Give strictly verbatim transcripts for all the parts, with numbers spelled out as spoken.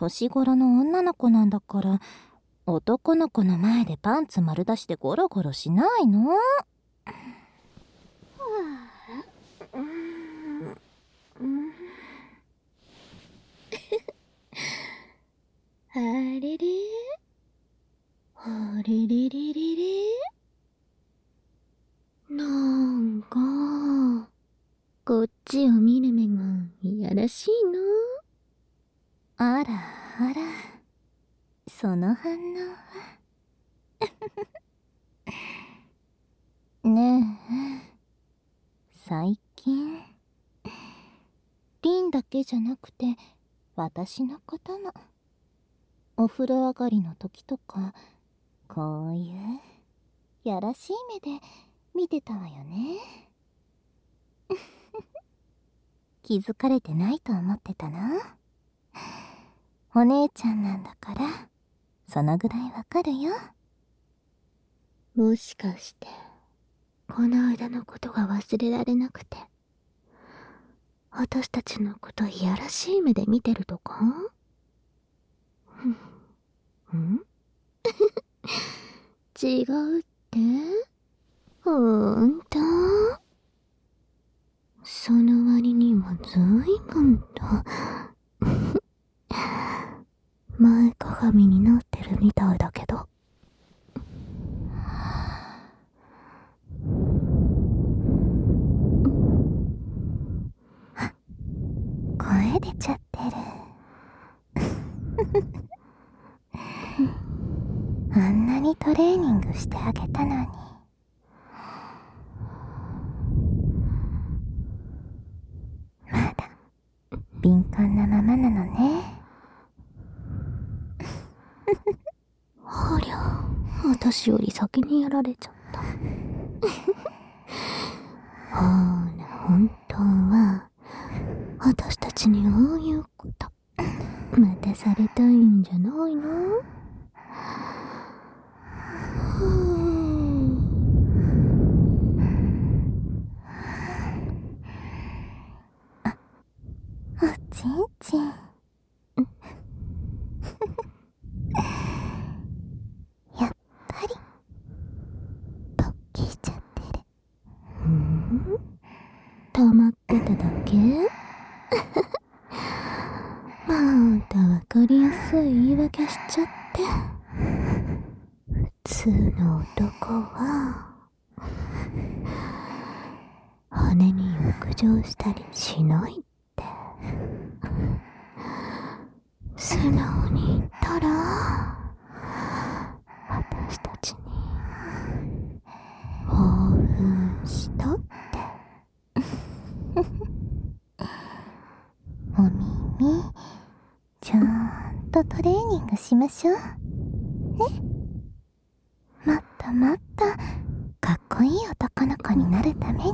年頃の女の子なんだから、男の子の前でパンツ丸出しでゴロゴロしないの？あれれあれれれれれ、なんかこっちを見る目がいやらしいの。あらあら、その反応はねえ、最近リンだけじゃなくて私のこともお風呂上がりの時とかこういうやらしい目で見てたわよね。気づかれてないと思ってたな。お姉ちゃんなんだからそのぐらいわかるよ。もしかしてこの間のことが忘れられなくて私たちのこといやらしい目で見てるとか？ん違うって？ほんと？その割にはずいぶんと前かがみになってるみたいだけど。声出ちゃってる。あんなにトレーニングしてあげたのに。まだ敏感なままなのね。ありゃ、私より先にやられちゃった。ほら、本当は私たちにああいうことまたされたいんじゃないの？あ、おちんちんやっぱり勃起しちゃってる。んん？溜まってただけ？またわかりやすい言い訳しちゃって。普通の男は羽に浴場したりしないって。素直に言ったら私たちに興奮したって。お耳ちゃんとトレーニングしましょうね。もっともっとかっこいい男の子になるために。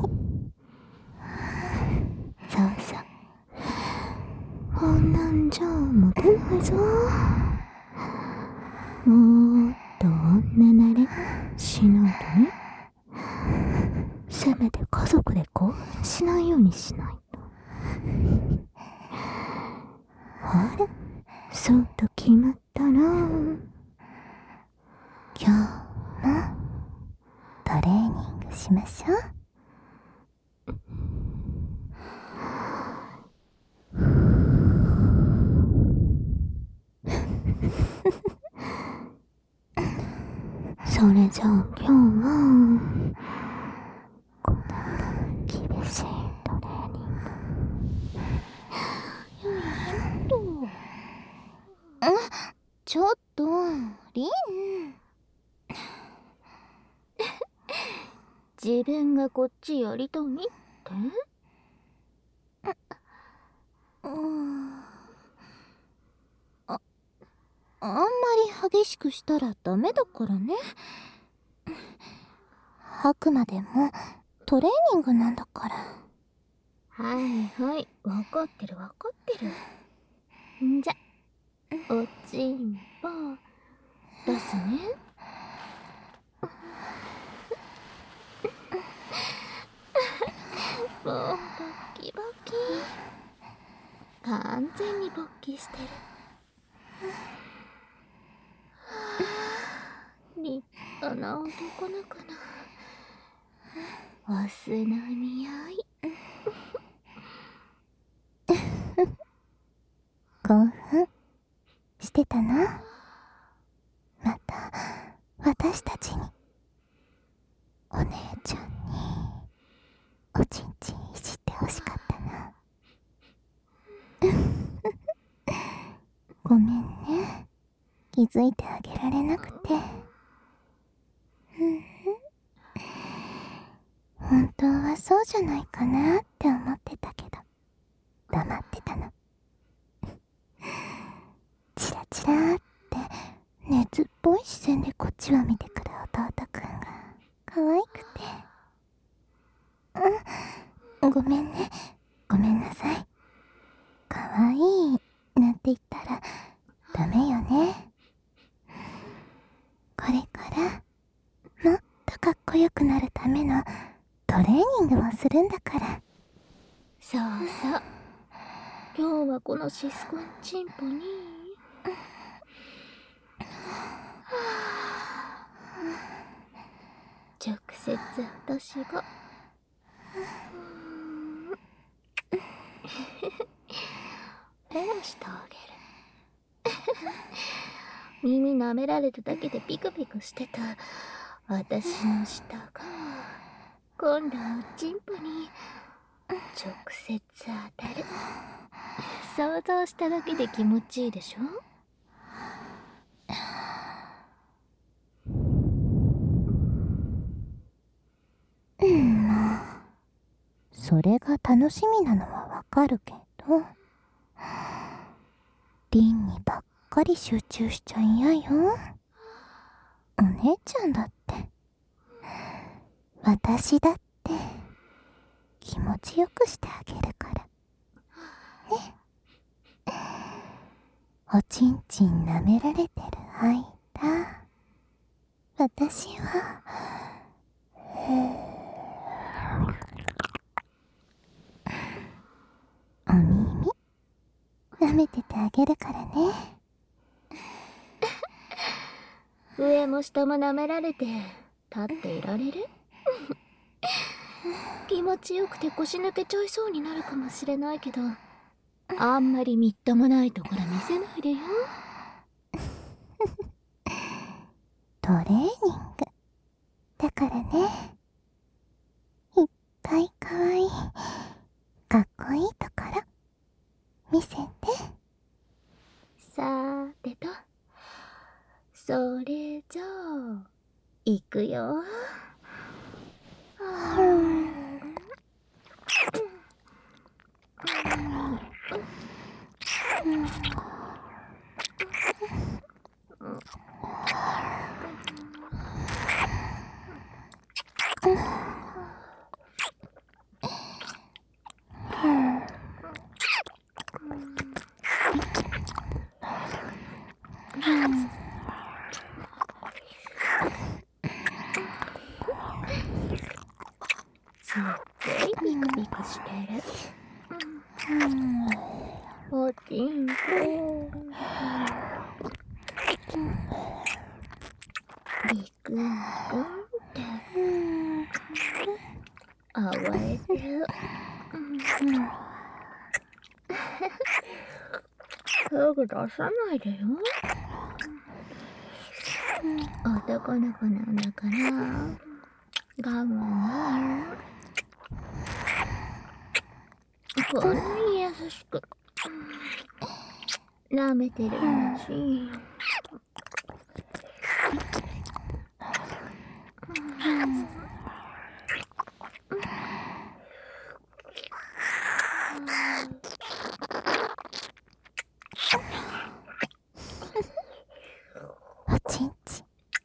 そうそう、こんなんじゃモテないぞ。もっと女慣れしないとね。せめて家族で興奮しないようにしないと。ほら、そうと決まったら今日もトレーニングしましょう。それじゃあ今日はこたつ厳しいトレーニング。よいしょっと。あ、ちょっとリン。自分がこっちやりたいって？うん、あ、あんまり激しくしたらダメだからね。あくまでもトレーニングなんだから。はいはい、わかってるわかってる。んじゃ、おちんぽ出すね。もうバッキバキ、完全に勃起してる。 だな男の子のオスの匂い。 興奮してたな。また私たちにお姉ちゃんにおちんちんいじってほしかったな。ごめんね、気づいてあげられなくて。本当はそうじゃないかなって思ってたけど黙ってたの。チラチラーって熱っぽい視線でこっちを見てくる弟くんが可愛くて。うん、ごめんね、ごめんなさい。可愛いなんて言ったらダメよね。これからもっとかっこよくなるためのトレーニングをするんだから。 そうそう、今日はこのシスコンチンポに直接私がフェラしてあげる。耳舐められただけでピクピクしてた私の舌が今度はおちんぽに直接当たる。想像しただけで気持ちいいでしょ。 うん、まあそれが楽しみなのはわかるけど、リンにばっかり集中しちゃ嫌よ。お姉ちゃんだって私だって気持ちよくしてあげるからね。おちんちん舐められてる間、私はお耳舐めててあげるからね。 上も下も舐められて立っていられる？気持ちよくて腰抜けちゃいそうになるかもしれないけど、あんまりみっともないところ見せないでよ。 トレーニングだからね。いっぱいかわいいかっこいいところ見せて。 さーてと、それじゃあいくよ。すっごいピクピクしてる。おちんこビクンコンってあわえてる。すぐ出さないでよ。男の子なんだから我慢ね。こんなに優しく舐めてるんだし。 おちんちん、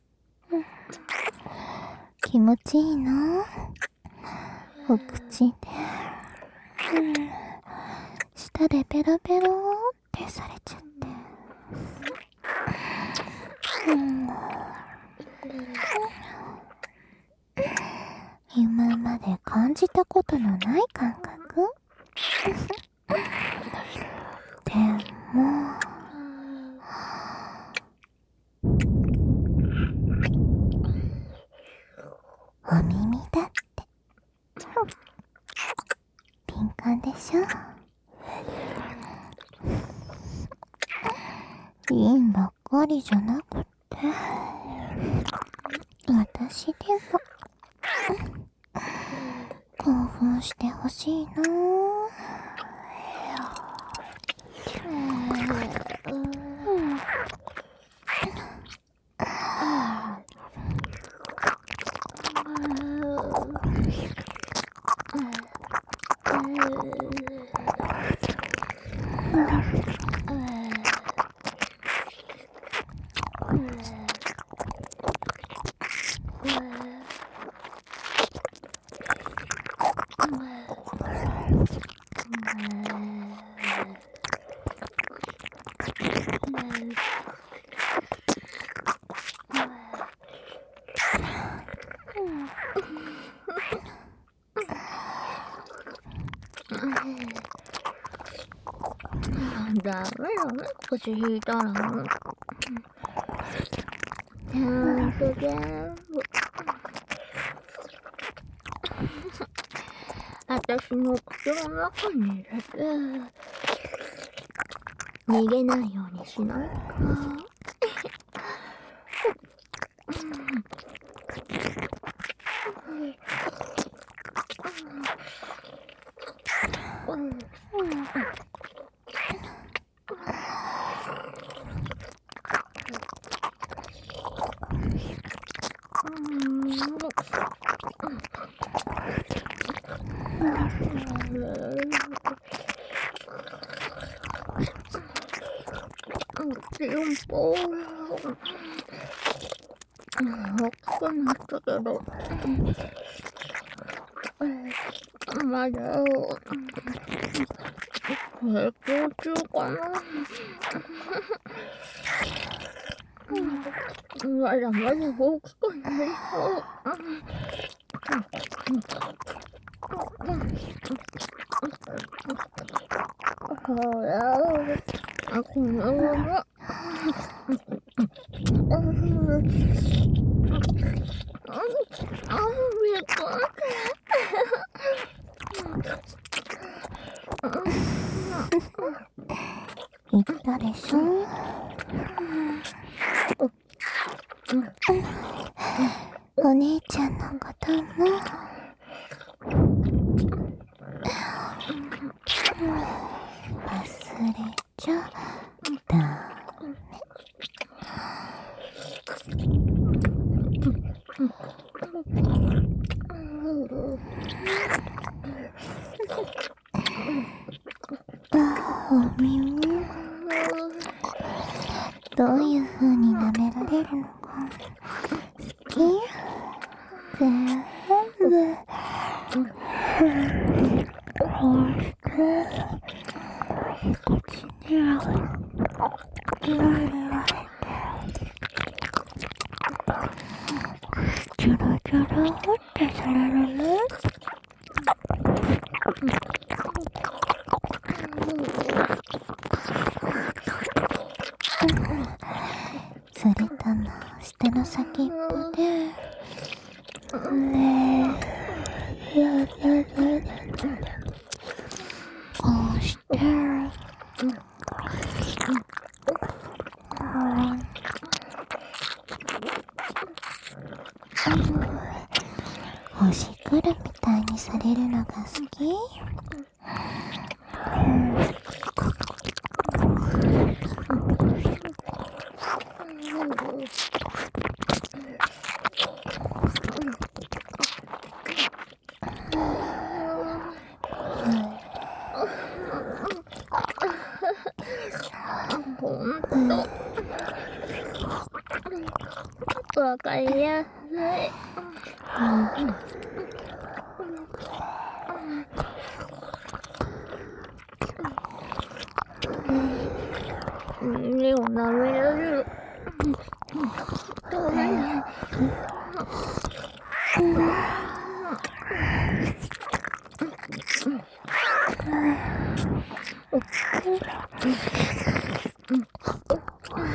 気持ちいいの？お口で、うん、舌でペロペロってされちゃって、うん、今まで感じたことのない感覚でもお耳だって敏感でしょ。リンばっかりじゃなくて私でも興奮してほしいな。 ダメだね、腰引いたら。ちゃんと全部私の口の中に入れて逃げないようにしないか。大きくなったけど、まだ成長中かな。まだまだ大きくなりそう。ほら、このまま言ったでしょ。お姉ちゃんのことも忘れちゃダメ。お耳どういう風に舐められるのか好き？全部こうして口にあげられてちょろちょろってされるね。それとも下の先っぽでねえこうして星来るみたいにされるのが好き？ わかりやすい。耳を舐められる。ダメだ。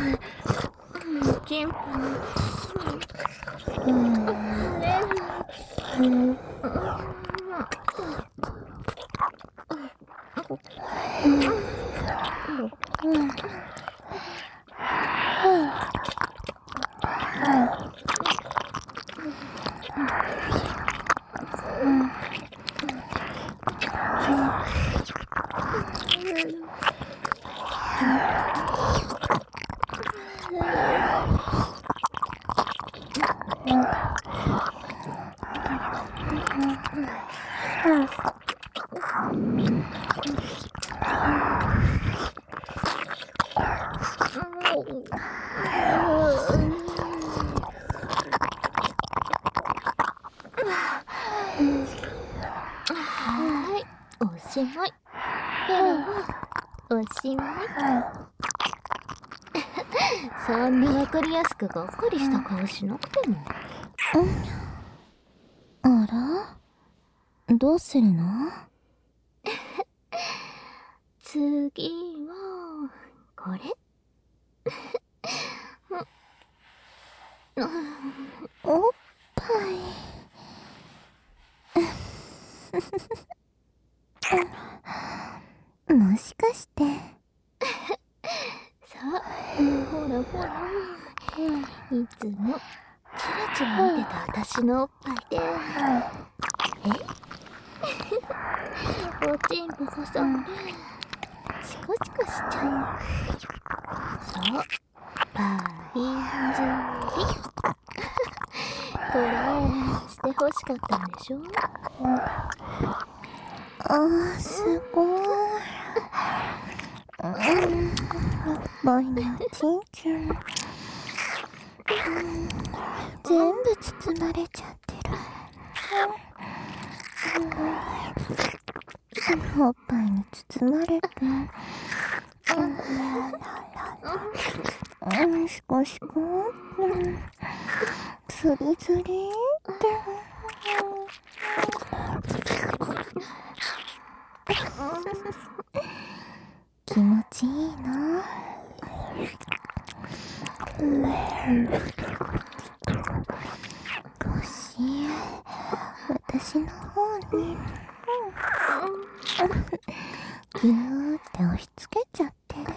チンポ。 はい、おしまい。ペロはおしまい。そんなわかりやすくがっかりした顔しなくても。 あら、どうするの？ 次はこれ。 おっぱい。もしかして。 さあ、ほらほら、いつもチラチラ見てた私のおっぱいで、えおちんぽ挟んでチコチコしちゃう。そう、パイン釣り。これしてほしかったんでしょ。 あー、すごい。うん、おっぱいにおちんちん、全部包まれちゃってる。おっぱいに包まれて、うん、シコシコって、ズリズリって気持ちいいな。腰、私の方にギューって押し付けちゃってる。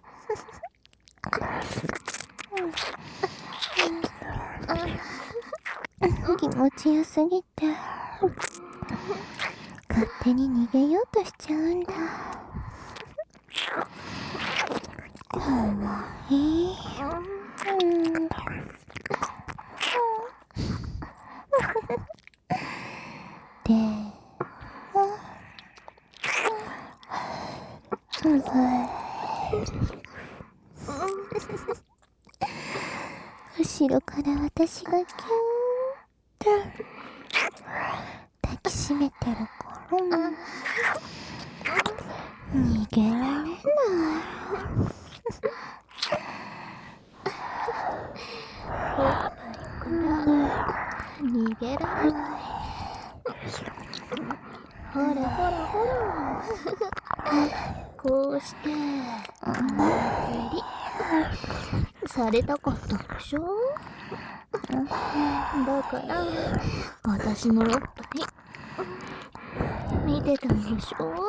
気持ちよすぎて勝手に逃げようとしちゃうんだ。かわいい。うんでも後ろから私がキューって抱きしめてるから逃げられない。 おっぱいから逃げられない。ほらほらほら、こうして釣りされたかったでしょ。だから私のおっぱい見てたんでしょ。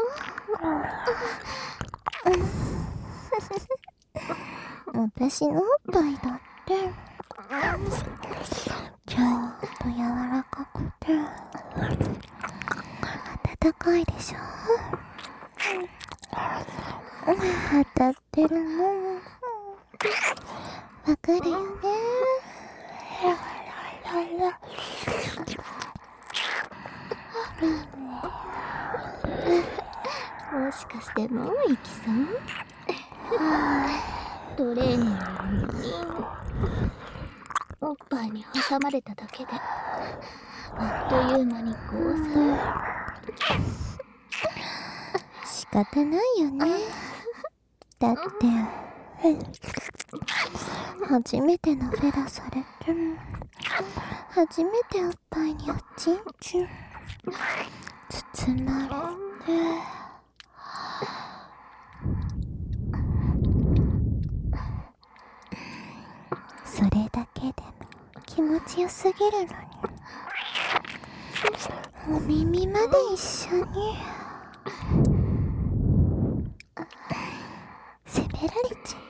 私のおっぱいだってちょっと柔らかくて温かいでしょ。当たってるのわかるよね。 もしかしてもう行きそう？トレーニングにおっぱいに挟まれただけであっという間に交際。 仕方ないよね。だって初めてのフェラされて初めておっぱいにおちんちん包まれてそれだけでも気持ちよすぎるのにお耳まで一緒に責められちゃって、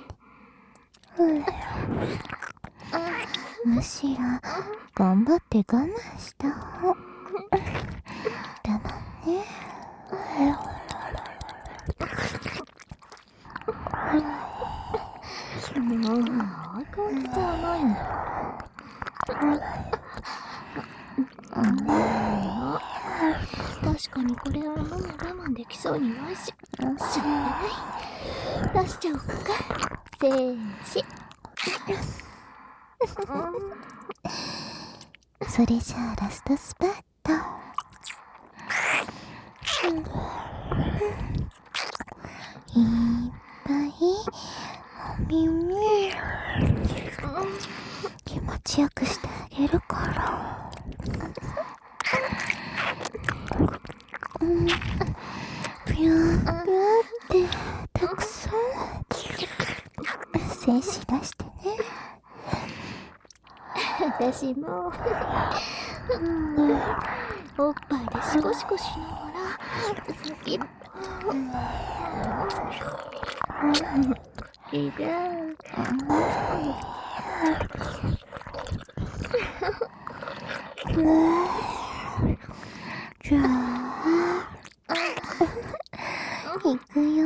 うん、むしろ頑張って我慢した方だもんね。 もう相変わらず甘いんだ。確かにこれはもう我慢できそうにないし、しょうがない。出しちゃおうか。せーし。 それじゃあラストスパート。いっぱいお耳気持ちよくしてあげるから。うん、ぴゅーぴゅーってたくさん精子出してね。 私もおっぱいでシコシコしながら先っぽいいね。 じゃあいくよ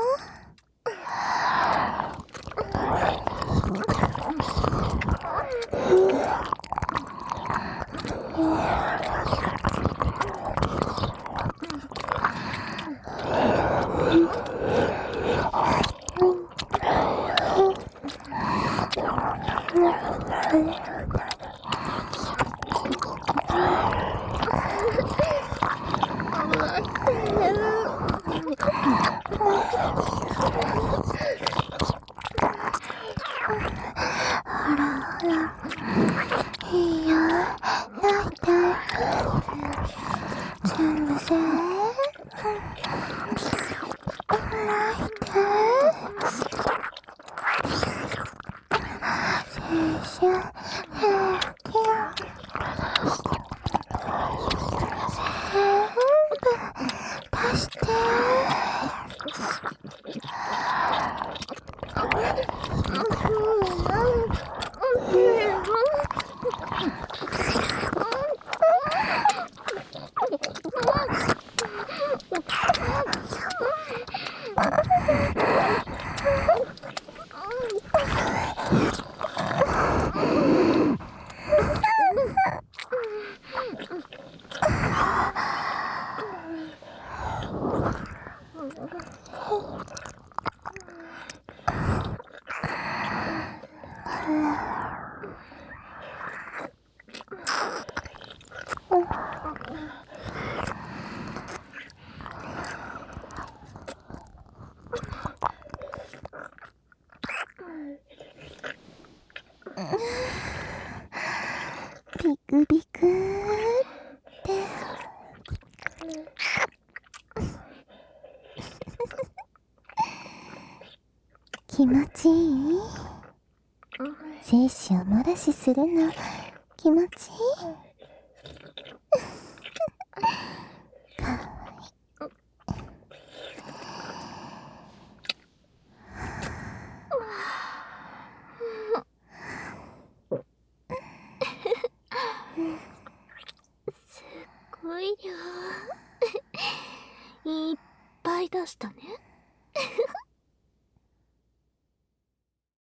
いいよ、泣いて全部せー泣いてせーしゃ平気よ全部出してビクビクって気持ちいい？精子を漏らしするの気持ちいい？かわいすっごいよ。いっぱい出したね。